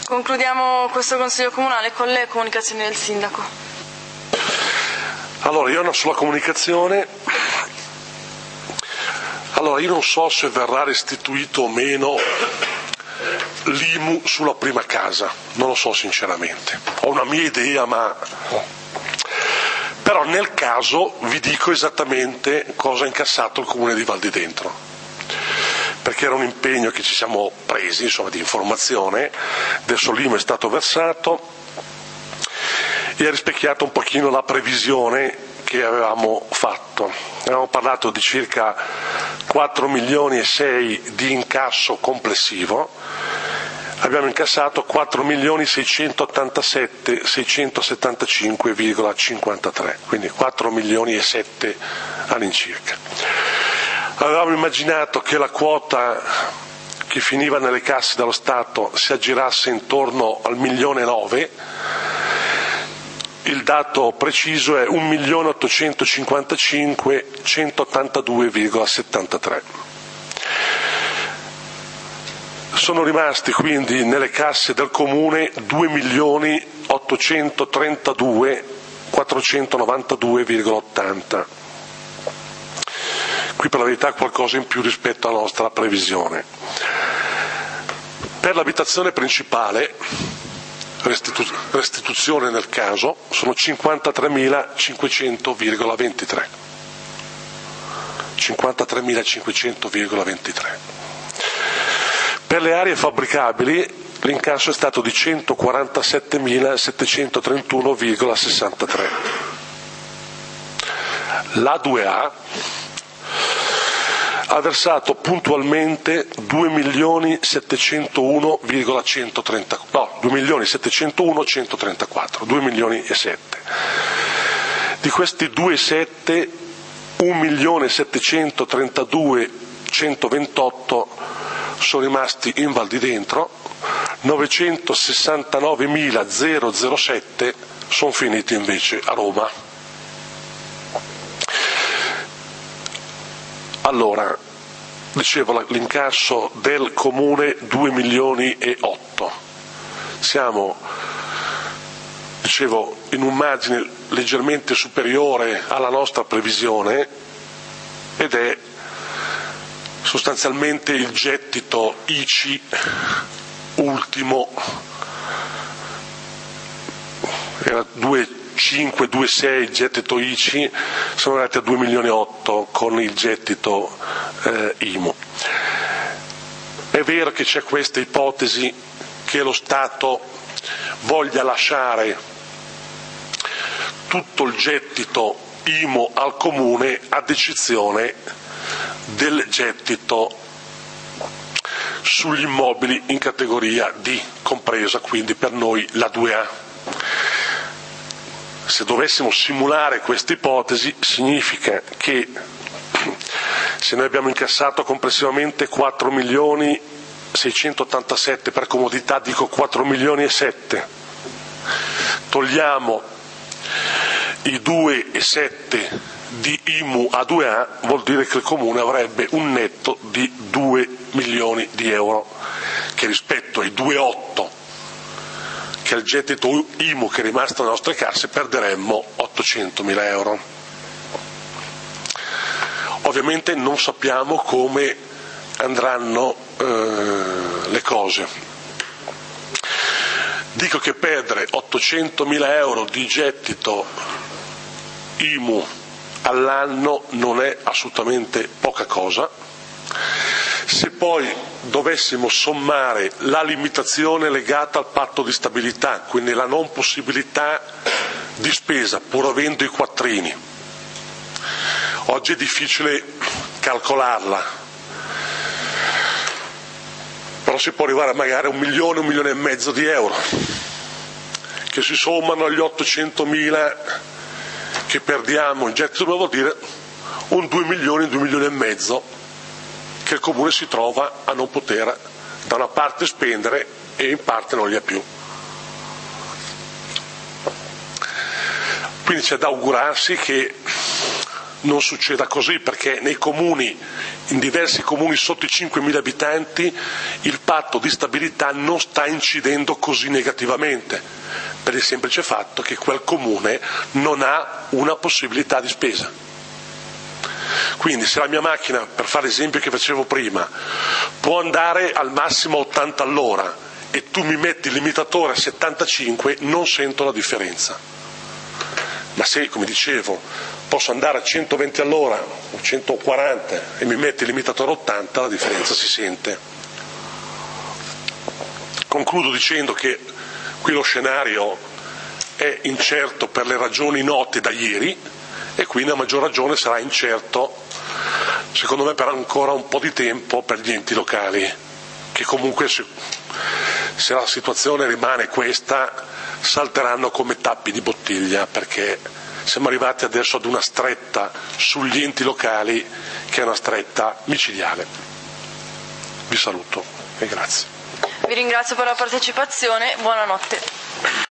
Concludiamo questo Consiglio Comunale con le comunicazioni del Sindaco. Allora, io ho una sola comunicazione. Allora, io non so se verrà restituito o meno l'IMU sulla prima casa, non lo so sinceramente. Ho una mia idea, ma... Però nel caso vi dico esattamente cosa ha incassato il Comune di Val di Dentro, perché era un impegno che ci siamo presi, insomma, di informazione. Adesso l'IMU è stato versato e ha rispecchiato un pochino la previsione che avevamo fatto. Avevamo parlato di circa 4 milioni e 6 di incasso complessivo, abbiamo incassato 4 milioni 687 675,53, quindi 4 milioni e 7 all'incirca. Avevamo immaginato che la quota che finiva nelle casse dello Stato si aggirasse intorno al 1,9 milioni. Il dato preciso è 1.855.182,73. Sono rimasti quindi nelle casse del Comune 2.832.492,80. Qui per la verità qualcosa in più rispetto alla nostra previsione. Per l'abitazione principale, restituzione nel caso, sono 53.500,23. 53.500,23. Per le aree fabbricabili l'incasso è stato di 147.731,63. La 2A ha versato puntualmente 2.701,134, 2 milioni e 7. Di questi 2,7, 1.732.128 sono rimasti in Val di Dentro, 969.007 sono finiti invece a Roma. Allora, dicevo, l'incasso del Comune 2 milioni e 8. Siamo, dicevo, in un margine leggermente superiore alla nostra previsione ed è sostanzialmente il gettito ICI ultimo, era 2,5, 2,6 il gettito ICI, siamo arrivati a 2 milioni e 8 con il gettito IMU. È vero che c'è questa ipotesi che lo Stato voglia lasciare tutto il gettito IMU al Comune ad eccezione del gettito sugli immobili in categoria D, compresa quindi per noi la 2A. Se dovessimo simulare questa ipotesi, significa che se noi abbiamo incassato complessivamente 4 milioni 687, per comodità dico 4 milioni e 7, togliamo i 2,7 di IMU a 2A, vuol dire che il Comune avrebbe un netto di 2 milioni di euro, che rispetto ai 2,8 che è il gettito IMU che è rimasto nelle nostre casse perderemmo 800.000 euro. Ovviamente non sappiamo come andranno le cose. Dico che perdere 800.000 euro di gettito IMU all'anno non è assolutamente poca cosa. Se poi dovessimo sommare la limitazione legata al patto di stabilità, quindi la non possibilità di spesa pur avendo i quattrini, oggi è difficile calcolarla, però si può arrivare magari a 1 milione, 1,5 milioni di euro, che si sommano agli 800.000 che perdiamo in gettito, vuol dire un 2 milioni, 2,5 milioni che il Comune si trova a non poter da una parte spendere e in parte non li ha più. Quindi c'è da augurarsi che non succeda così, perché nei comuni in diversi comuni sotto i 5.000 abitanti il patto di stabilità non sta incidendo così negativamente, per il semplice fatto che quel comune non ha una possibilità di spesa. Quindi se la mia macchina, per fare l'esempio che facevo prima, può andare al massimo 80 all'ora e tu mi metti il limitatore a 75, non sento la differenza. Ma se, come dicevo, posso andare a 120 all'ora o 140 e mi metti il limitatore a 80, la differenza si sente. Concludo dicendo che qui lo scenario è incerto per le ragioni note da ieri e quindi a maggior ragione sarà incerto, secondo me, per ancora un po' di tempo per gli enti locali, che comunque se la situazione rimane questa salteranno come tappi di bottiglia, perché siamo arrivati adesso ad una stretta sugli enti locali che è una stretta micidiale. Vi saluto e grazie. Vi ringrazio per la partecipazione, buonanotte.